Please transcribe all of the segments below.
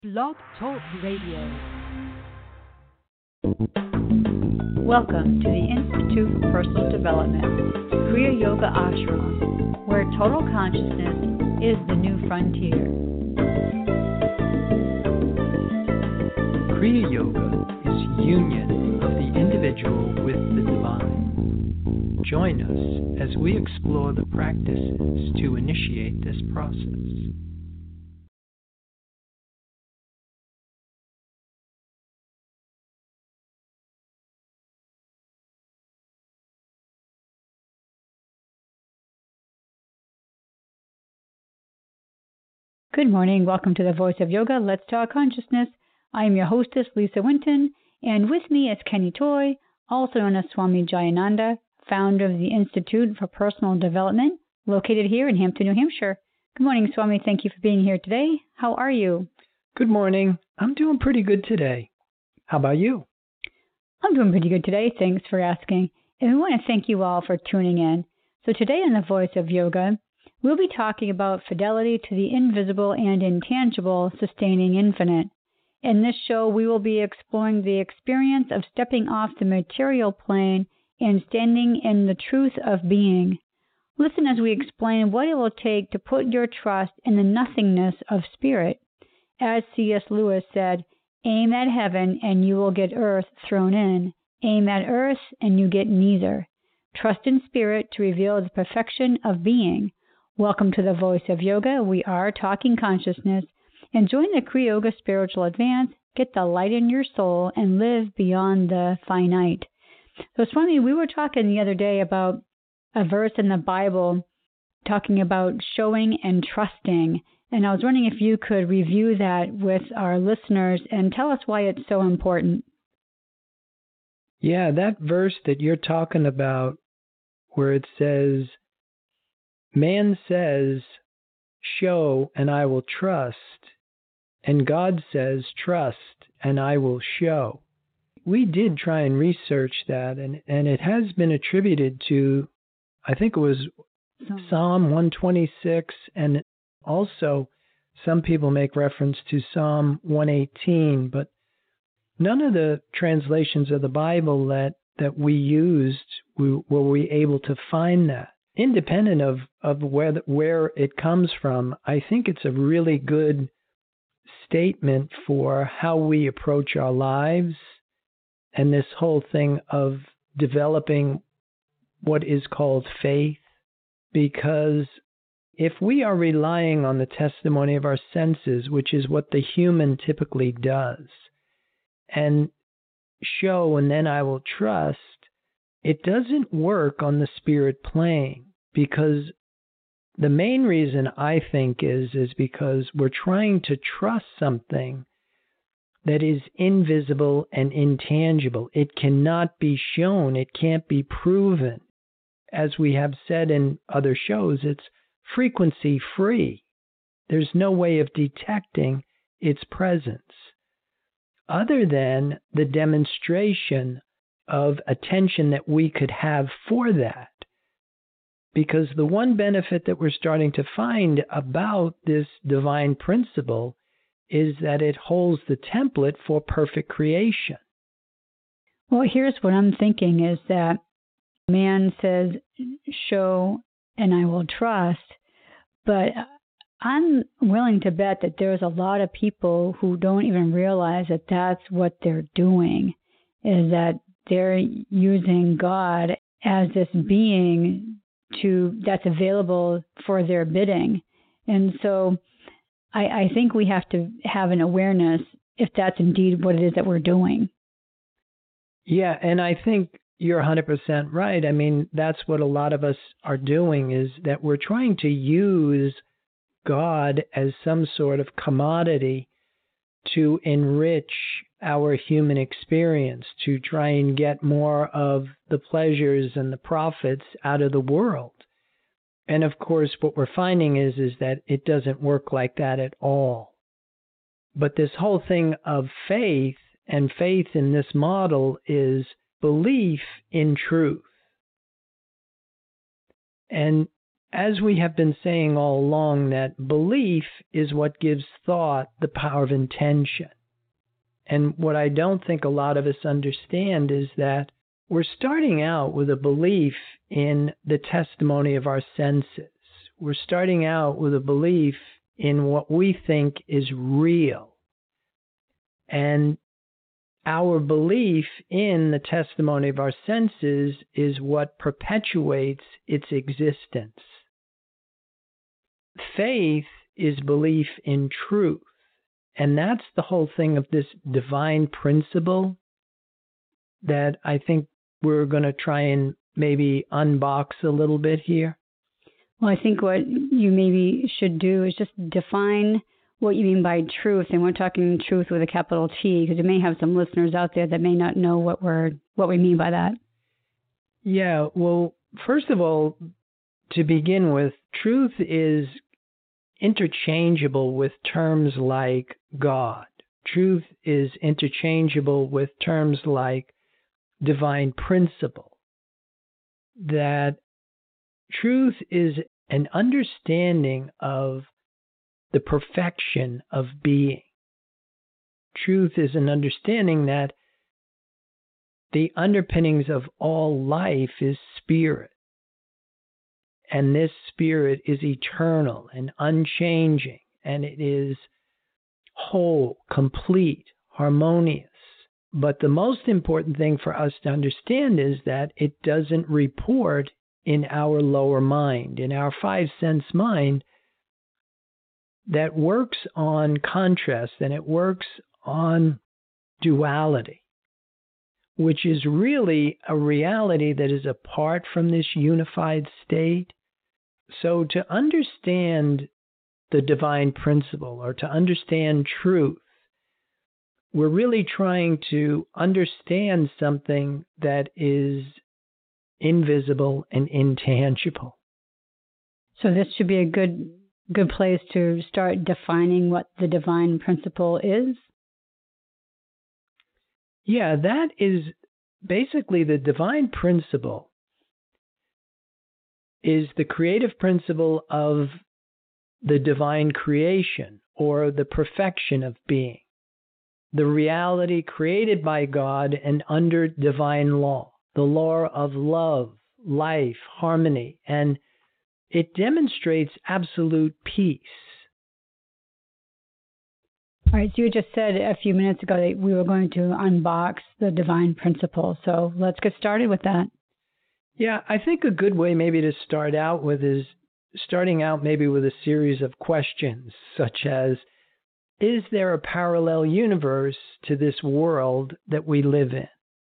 Blog Talk Radio. Welcome to the Institute for Personal Development, Kriya Yoga Ashram, where total consciousness is the new frontier. Kriya Yoga is union of the individual with the divine. Join us as we explore the practices to initiate this process. Good morning. Welcome to the Voice of Yoga. Let's Talk Consciousness. I am your hostess, Lisa Winton, and with me is Kenny Toy, also known as Swami Jayananda, founder of the Institute for Personal Development, located here in Hampton, New Hampshire. Good morning, Swami. Thank you for being here today. How are you? Good morning. I'm doing pretty good today. How about you? I'm doing pretty good today. Thanks for asking. And we want to thank you all for tuning in. So today on the Voice of Yoga, we'll be talking about fidelity to the invisible and intangible, sustaining infinite. In this show, we will be exploring the experience of stepping off the material plane and standing in the truth of being. Listen as we explain what it will take to put your trust in the nothingness of spirit. As C.S. Lewis said, aim at heaven and you will get earth thrown in. Aim at earth and you get neither. Trust in spirit to reveal the perfection of being. Welcome to the Voice of Yoga. We are talking consciousness. And join the Kriya Yoga Spiritual Advance, get the light in your soul, and live beyond the finite. So, Swami, we were talking the other day about a verse in the Bible talking about showing and trusting. And I was wondering if you could review that with our listeners and tell us why it's so important. Yeah, that verse that you're talking about where it says, man says, show and I will trust, and God says, trust and I will show. We did try and research that, and it has been attributed to, I think it was Psalm 126, and also some people make reference to Psalm 118, but none of the translations of the Bible that we used were we able to find that. Independent of where it comes from, I think it's a really good statement for how we approach our lives and this whole thing of developing what is called faith. Because if we are relying on the testimony of our senses, which is what the human typically does, and show and then I will trust, it doesn't work on the spirit plane, because the main reason I think is because we're trying to trust something that is invisible and intangible. It cannot be shown. It can't be proven. As we have said in other shows, it's frequency free. There's no way of detecting its presence other than the demonstration of attention that we could have for that. Because the one benefit that we're starting to find about this divine principle is that it holds the template for perfect creation. Well, here's what I'm thinking is that man says, show and I will trust, but I'm willing to bet that there's a lot of people who don't even realize that that's what they're doing, is that they're using God as this being that's available for their bidding. And so I think we have to have an awareness if that's indeed what it is that we're doing. Yeah, and I think you're 100% right. I mean, that's what a lot of us are doing, is that we're trying to use God as some sort of commodity to enrich our human experience, to try and get more of the pleasures and the profits out of the world. And of course, what we're finding is that it doesn't work like that at all. But this whole thing of faith, and faith in this model is belief in truth. And as we have been saying all along, that belief is what gives thought the power of intention. And what I don't think a lot of us understand is that we're starting out with a belief in the testimony of our senses. We're starting out with a belief in what we think is real. And our belief in the testimony of our senses is what perpetuates its existence. Faith is belief in truth. And that's the whole thing of this divine principle that I think we're going to try and maybe unbox a little bit here. Well, I think what you maybe should do is just define what you mean by truth. And we're talking truth with a capital T, because you may have some listeners out there that may not know what we mean by that. Yeah, well, first of all, to begin with, truth is interchangeable with terms like God. Truth is interchangeable with terms like divine principle. That truth is an understanding of the perfection of being. Truth is an understanding that the underpinnings of all life is spirit. And this spirit is eternal and unchanging, and it is whole, complete, harmonious. But the most important thing for us to understand is that it doesn't report in our lower mind, in our five-sense mind, that works on contrast and it works on duality, which is really a reality that is apart from this unified state. So to understand the divine principle or to understand truth, we're really trying to understand something that is invisible and intangible. So this should be a good place to start defining what the divine principle is? Yeah, that is basically the divine principle is the creative principle of the divine creation or the perfection of being, the reality created by God and under divine law, the law of love, life, harmony, and it demonstrates absolute peace. All right, so you just said a few minutes ago that we were going to unbox the divine principle. So let's get started with that. Yeah, I think a good way maybe to start out with is starting out maybe with a series of questions, such as, is there a parallel universe to this world that we live in?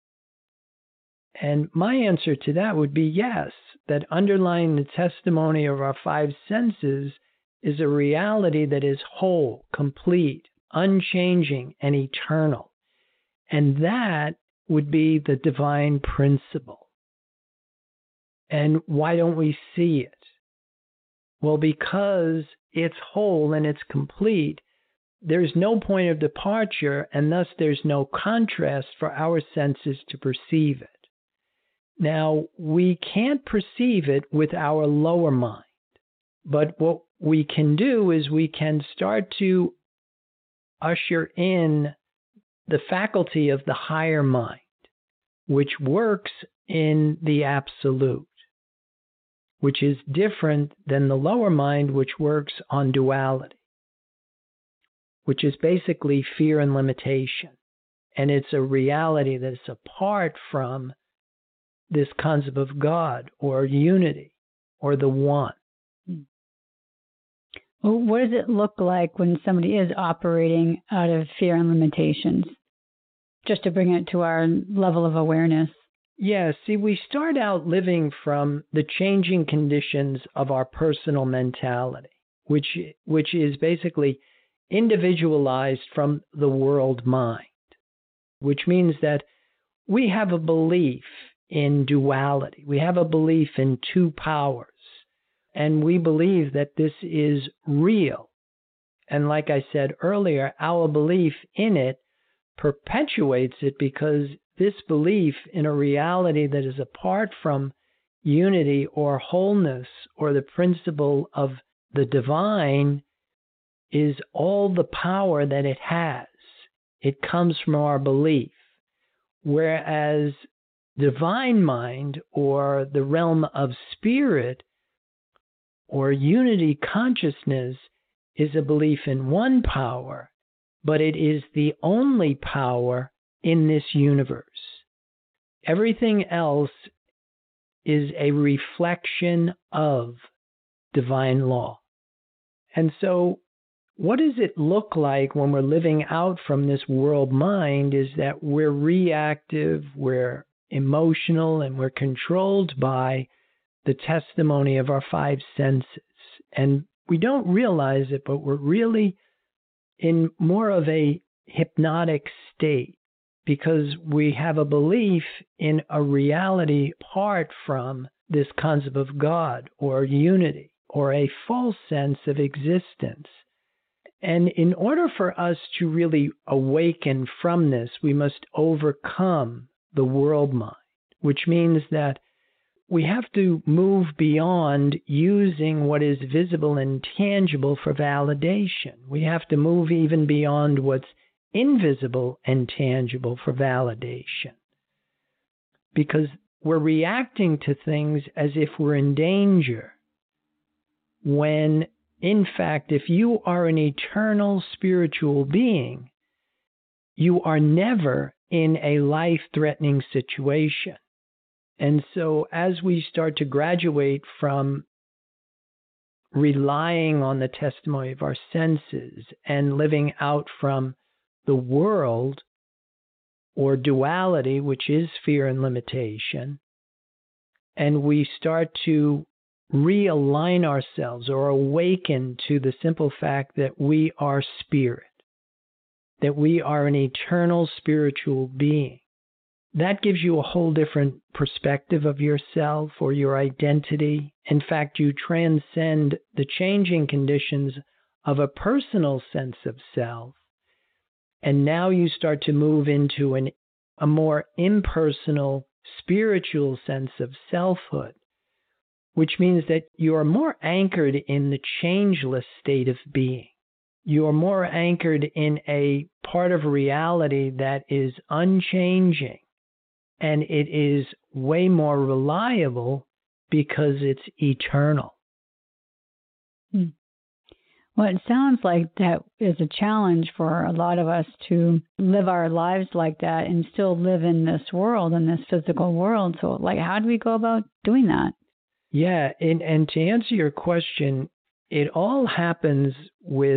And my answer to that would be yes, that underlying the testimony of our five senses is a reality that is whole, complete, unchanging, and eternal. And that would be the divine principle. And why don't we see it? Well, because it's whole and it's complete, there's no point of departure, and thus there's no contrast for our senses to perceive it. Now, we can't perceive it with our lower mind, but what we can do is we can start to usher in the faculty of the higher mind, which works in the absolute, which is different than the lower mind, which works on duality, which is basically fear and limitation. And it's a reality that is apart from this concept of God or unity or the one. Well, what does it look like when somebody is operating out of fear and limitations? Just to bring it to our level of awareness. Yeah, see, we start out living from the changing conditions of our personal mentality, which is basically individualized from the world mind, which means that we have a belief in duality. We have a belief in two powers, and we believe that this is real. And like I said earlier, our belief in it perpetuates it because this belief in a reality that is apart from unity or wholeness or the principle of the divine is all the power that it has. It comes from our belief. Whereas divine mind or the realm of spirit or unity consciousness is a belief in one power, but it is the only power in this universe. Everything else is a reflection of divine law. And so what does it look like when we're living out from this world mind is that we're reactive, we're emotional, and we're controlled by the testimony of our five senses. And we don't realize it, but we're really in more of a hypnotic state because we have a belief in a reality apart from this concept of God or unity or a false sense of existence. And in order for us to really awaken from this, we must overcome the world mind, which means that we have to move beyond using what is visible and tangible for validation. We have to move even beyond what's invisible and tangible for validation. Because we're reacting to things as if we're in danger, when, in fact, if you are an eternal spiritual being, you are never in a life-threatening situation. And so as we start to graduate from relying on the testimony of our senses and living out from the world or duality, which is fear and limitation, and we start to realign ourselves or awaken to the simple fact that we are spirit, that we are an eternal spiritual being. That gives you a whole different perspective of yourself or your identity. In fact, you transcend the changing conditions of a personal sense of self, and now you start to move into a more impersonal, spiritual sense of selfhood, which means that you are more anchored in the changeless state of being. You are more anchored in a part of reality that is unchanging, and it is way more reliable because it's eternal. Well, it sounds like that is a challenge for a lot of us to live our lives like that and still live in this world, in this physical world. So, how do we go about doing that? Yeah, and to answer your question, it all happens with,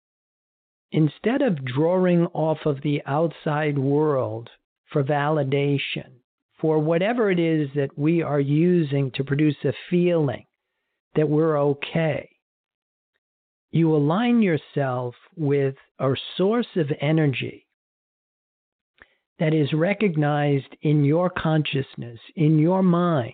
instead of drawing off of the outside world for validation, for whatever it is that we are using to produce a feeling that we're okay, you align yourself with a source of energy that is recognized in your consciousness, in your mind.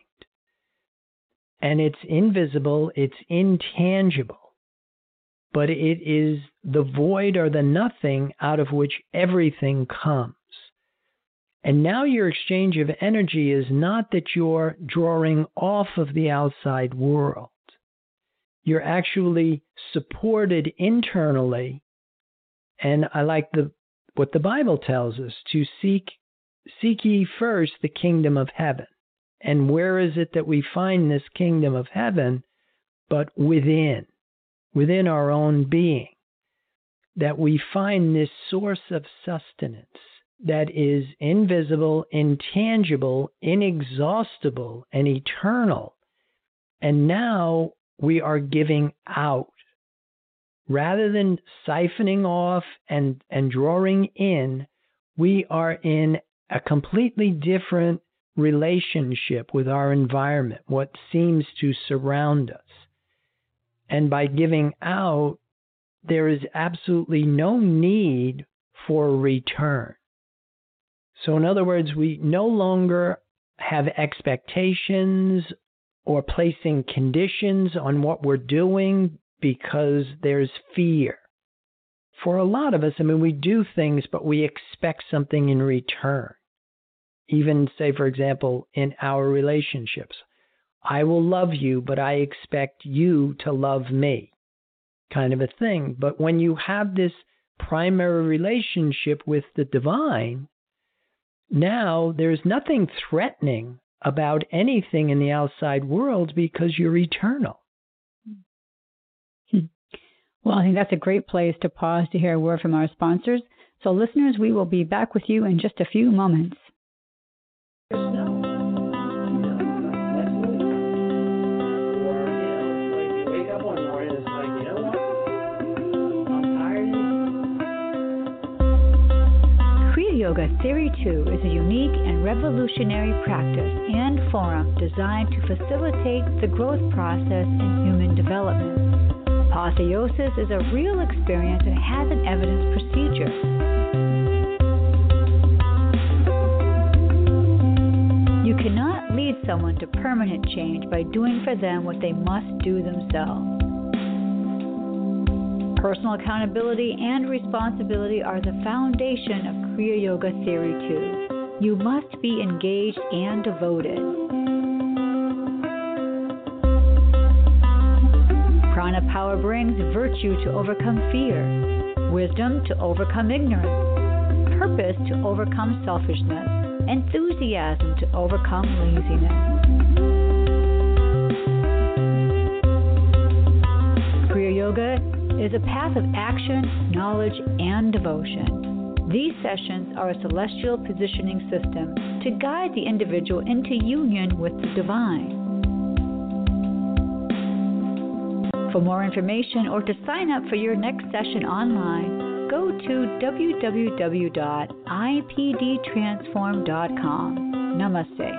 And it's invisible, it's intangible, but it is the void or the nothing out of which everything comes. And now your exchange of energy is not that you're drawing off of the outside world. You're actually supported internally. And I like what the Bible tells us, to seek ye first the kingdom of heaven. And where is it that we find this kingdom of heaven? But within our own being, that we find this source of sustenance that is invisible, intangible, inexhaustible, and eternal. And now we are giving out. Rather than siphoning off and drawing in, we are in a completely different relationship with our environment, what seems to surround us. And by giving out, there is absolutely no need for return. So in other words, we no longer have expectations or placing conditions on what we're doing because there's fear. For a lot of us, we do things, but we expect something in return. Even, say, for example, in our relationships. I will love you, but I expect you to love me, kind of a thing. But when you have this primary relationship with the divine, now there's nothing threatening about anything in the outside world because you're eternal. Well, I think that's a great place to pause to hear a word from our sponsors. So listeners, we will be back with you in just a few moments. Kriya Yoga Theory 2 is a unique and revolutionary practice and forum designed to facilitate the growth process in human development. Apotheosis is a real experience and has an evidence procedure. You cannot lead someone to permanent change by doing for them what they must do themselves. Personal accountability and responsibility are the foundation of Kriya Yoga Theory 2. You must be engaged and devoted. Prana power brings virtue to overcome fear, wisdom to overcome ignorance, purpose to overcome selfishness, enthusiasm to overcome laziness. Kriya Yoga is a path of action, knowledge, and devotion. These sessions are a celestial positioning system to guide the individual into union with the divine. For more information or to sign up for your next session online, go to www.ipdtransform.com. Namaste.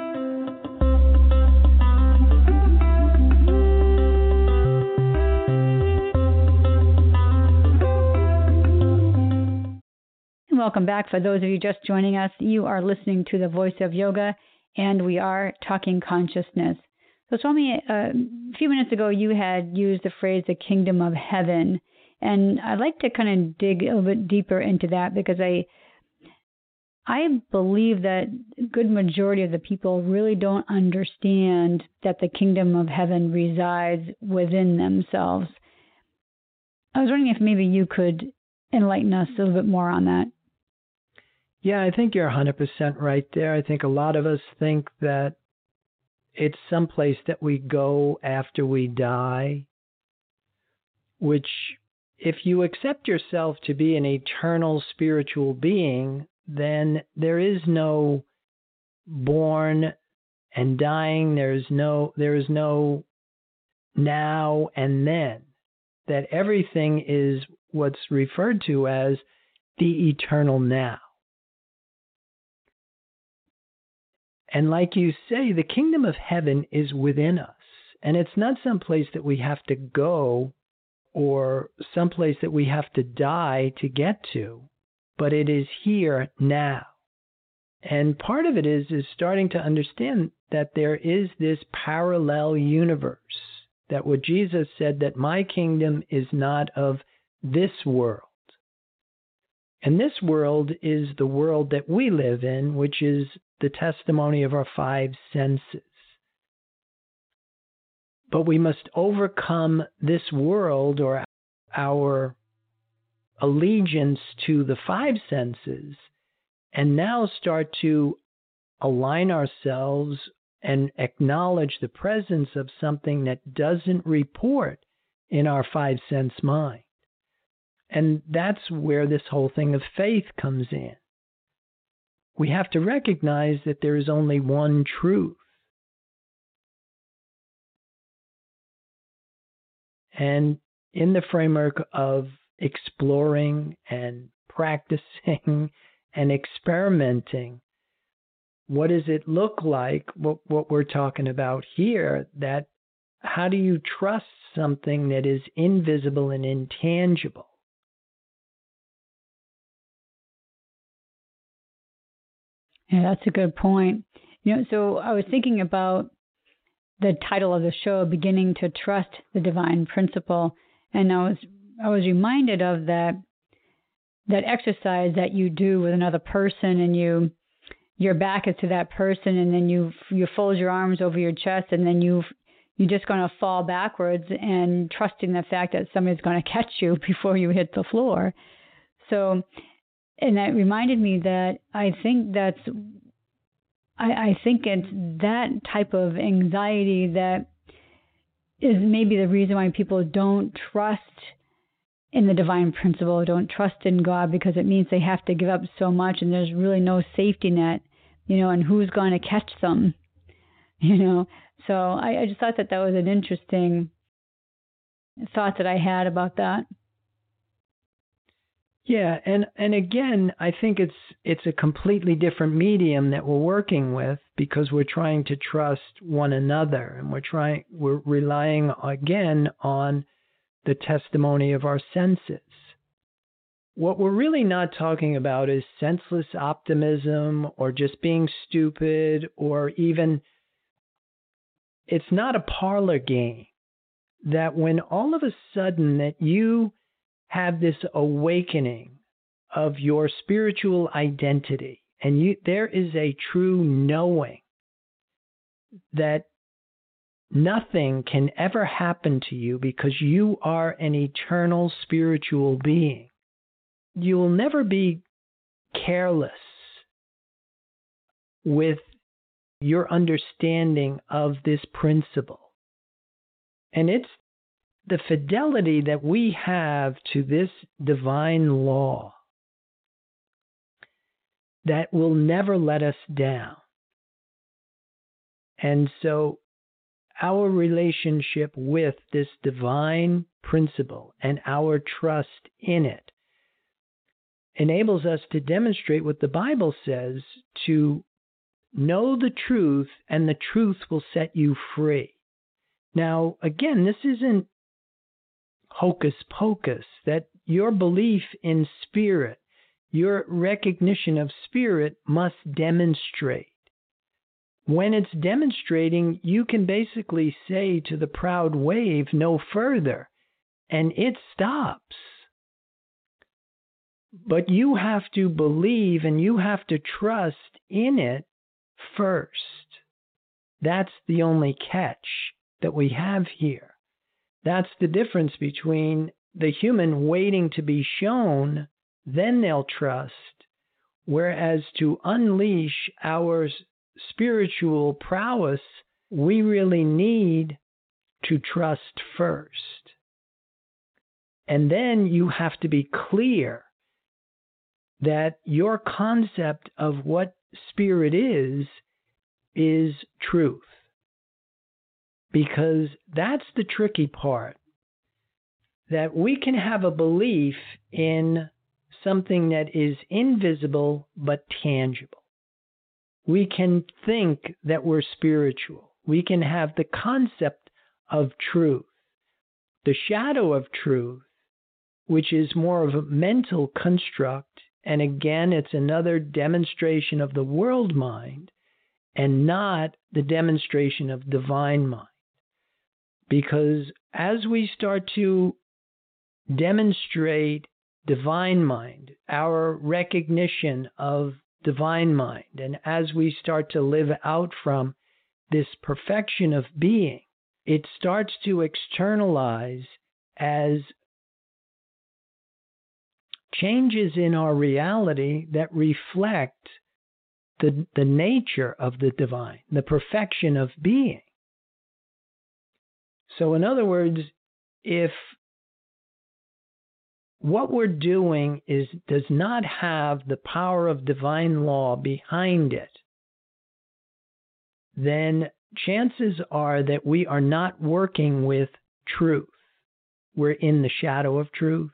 Welcome back. For those of you just joining us, you are listening to The Voice of Yoga, and we are talking consciousness. So, Swami, a few minutes ago, you had used the phrase the kingdom of heaven, and I'd like to kind of dig a little bit deeper into that because I believe that a good majority of the people really don't understand that the kingdom of heaven resides within themselves. I was wondering if maybe you could enlighten us a little bit more on that. Yeah, I think you're 100% right there. I think a lot of us think that it's someplace that we go after we die, which if you accept yourself to be an eternal spiritual being, then there is no born and dying. There is no now and then. That everything is what's referred to as the eternal now. And like you say, the kingdom of heaven is within us. And it's not someplace that we have to go or someplace that we have to die to get to, but it is here now. And part of it is starting to understand that there is this parallel universe, that what Jesus said, that my kingdom is not of this world. And this world is the world that we live in, which is the testimony of our five senses. But we must overcome this world, or our allegiance to the five senses, and now start to align ourselves and acknowledge the presence of something that doesn't report in our five sense mind. And that's where this whole thing of faith comes in. We have to recognize that there is only one truth. And in the framework of exploring and practicing and experimenting, what does it look like, what we're talking about here, that how do you trust something that is invisible and intangible? Yeah, that's a good point. So I was thinking about the title of the show, Beginning to Trust the Divine Principle, and I was reminded of that exercise that you do with another person, and you your back is to that person, and then you fold your arms over your chest, and then you're just going to fall backwards and trusting the fact that somebody's going to catch you before you hit the floor. So, and that reminded me that I think it's that type of anxiety that is maybe the reason why people don't trust in the divine principle, don't trust in God, because it means they have to give up so much, and there's really no safety net, and who's going to catch them, So I just thought that was an interesting thought that I had about that. Yeah, and again, I think it's a completely different medium that we're working with, because we're trying to trust one another, and we're relying again on the testimony of our senses. What we're really not talking about is senseless optimism or just being stupid, or even, it's not a parlor game that when all of a sudden that you have this awakening of your spiritual identity, and there is a true knowing that nothing can ever happen to you because you are an eternal spiritual being. You will never be careless with your understanding of this principle. And it's the fidelity that we have to this divine law that will never let us down. And so our relationship with this divine principle and our trust in it enables us to demonstrate what the Bible says, to know the truth, and the truth will set you free. Now, again, this isn't hocus pocus, that your belief in spirit, your recognition of spirit must demonstrate. When it's demonstrating, you can basically say to the proud wave, no further, and it stops. But you have to believe and you have to trust in it first. That's the only catch that we have here. That's the difference between the human waiting to be shown, then they'll trust, whereas to unleash our spiritual prowess, we really need to trust first. And then you have to be clear that your concept of what spirit is truth. Because that's the tricky part, that we can have a belief in something that is invisible but tangible. We can think that we're spiritual. We can have the concept of truth. The shadow of truth, which is more of a mental construct, and again, it's another demonstration of the world mind and not the demonstration of divine mind. Because as we start to demonstrate divine mind, our recognition of divine mind, and as we start to live out from this perfection of being, it starts to externalize as changes in our reality that reflect the nature of the divine, the perfection of being. So in other words, if what we're doing does not have the power of divine law behind it, then chances are that we are not working with truth. We're in the shadow of truth.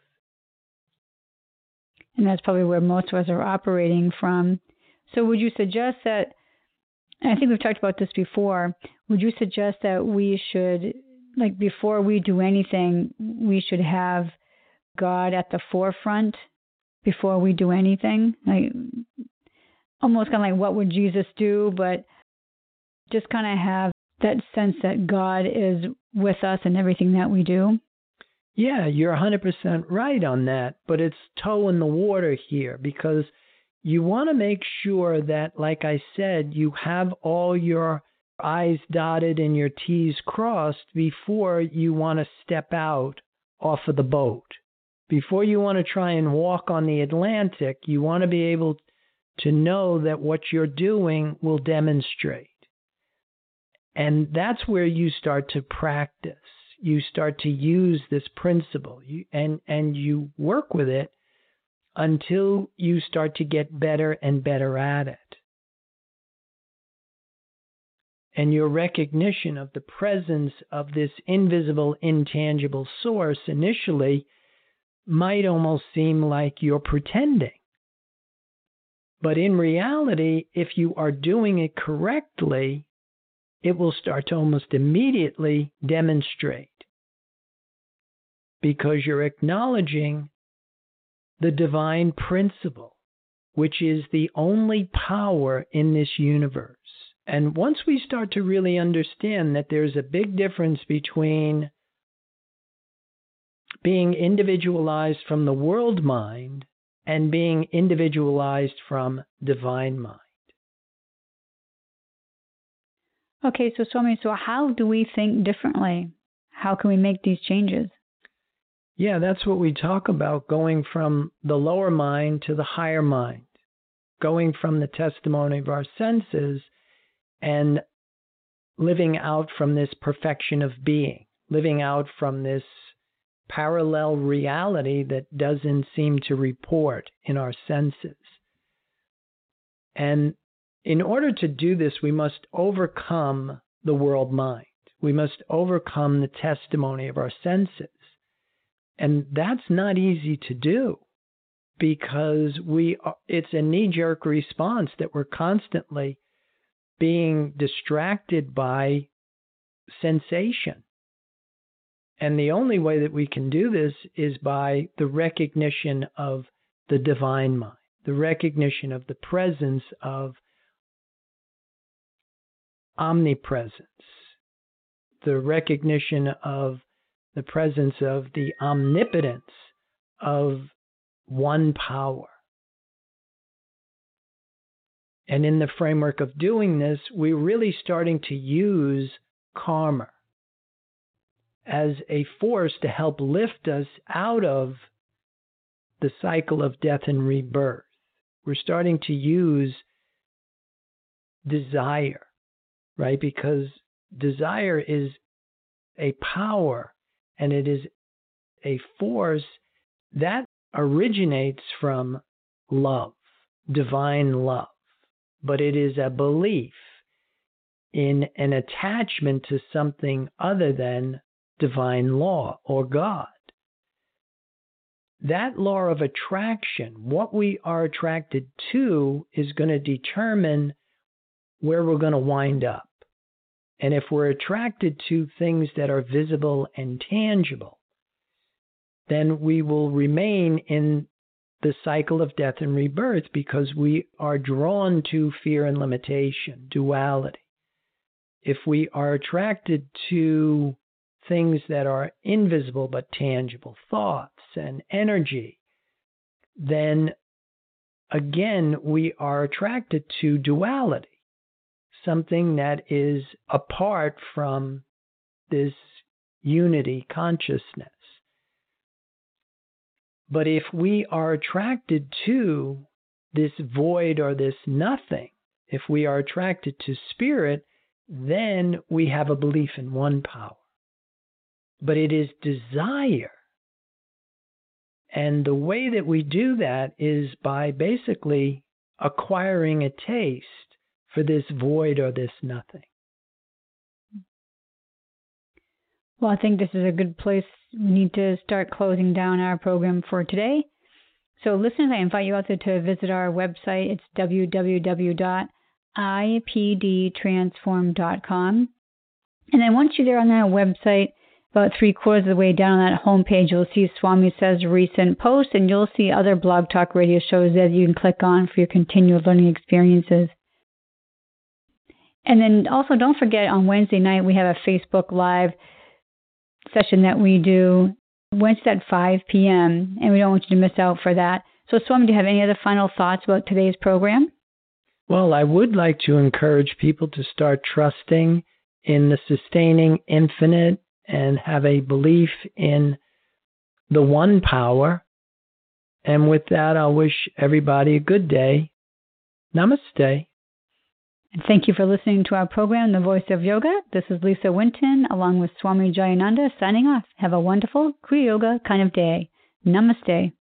And that's probably where most of us are operating from. So would you suggest that, and I think we've talked about this before, would you suggest that we should, like before we do anything, we should have God at the forefront before we do anything? Like almost kind of like what would Jesus do, but just kind of have that sense that God is with us in everything that we do? Yeah, you're 100% right on that, but it's toe in the water here, because you want to make sure that, like I said, you have all your I's dotted and your T's crossed before you want to step out off of the boat. Before you want to try and walk on the Atlantic, you want to be able to know that what you're doing will demonstrate. And that's where you start to practice. You start to use this principle, and you work with it until you start to get better and better at it. And your recognition of the presence of this invisible, intangible source initially might almost seem like you're pretending. But in reality, if you are doing it correctly, it will start to almost immediately demonstrate, because you're acknowledging the divine principle, which is the only power in this universe. And once we start to really understand that there's a big difference between being individualized from the world mind and being individualized from divine mind. Okay, so Swami, so how do we think differently? How can we make these changes? Yeah, that's what we talk about, going from the lower mind to the higher mind, going from the testimony of our senses and living out from this perfection of being, living out from this parallel reality that doesn't seem to report in our senses. And in order to do this, we must overcome the world mind. We must overcome the testimony of our senses. And that's not easy to do, because it's a knee-jerk response that we're constantly being distracted by sensation. And the only way that we can do this is by the recognition of the divine mind, the recognition of the presence of omnipresence, the recognition of the presence of the omnipotence of one power. And in the framework of doing this, we're really starting to use karma as a force to help lift us out of the cycle of death and rebirth. We're starting to use desire, right? Because desire is a power, and it is a force that originates from love, divine love. But it is a belief in an attachment to something other than divine law or God. That law of attraction, what we are attracted to, is going to determine where we're going to wind up. And if we're attracted to things that are visible and tangible, then we will remain in the cycle of death and rebirth, because we are drawn to fear and limitation, duality. If we are attracted to things that are invisible but tangible, thoughts and energy, then again we are attracted to duality, something that is apart from this unity consciousness. But if we are attracted to this void or this nothing, if we are attracted to spirit, then we have a belief in one power. But it is desire. And the way that we do that is by basically acquiring a taste for this void or this nothing. Well, I think this is a good place. We need to start closing down our program for today. So listeners, I invite you out there to visit our website. It's www.ipdtransform.com. And then once you're there on that website, about 3/4 of the way down on that homepage, you'll see Swami Says recent posts, and you'll see other Blog Talk Radio shows that you can click on for your continual learning experiences. And then also don't forget, on Wednesday night, we have a Facebook Live session that we do Wednesday at 5 p.m., and we don't want you to miss out for that. So, Swami, do you have any other final thoughts about today's program? Well, I would like to encourage people to start trusting in the sustaining infinite and have a belief in the one power. And with that, I'll wish everybody a good day. Namaste. And thank you for listening to our program, The Voice of Yoga. This is Lisa Winton, along with Swami Jayananda, signing off. Have a wonderful Kriya Yoga kind of day. Namaste.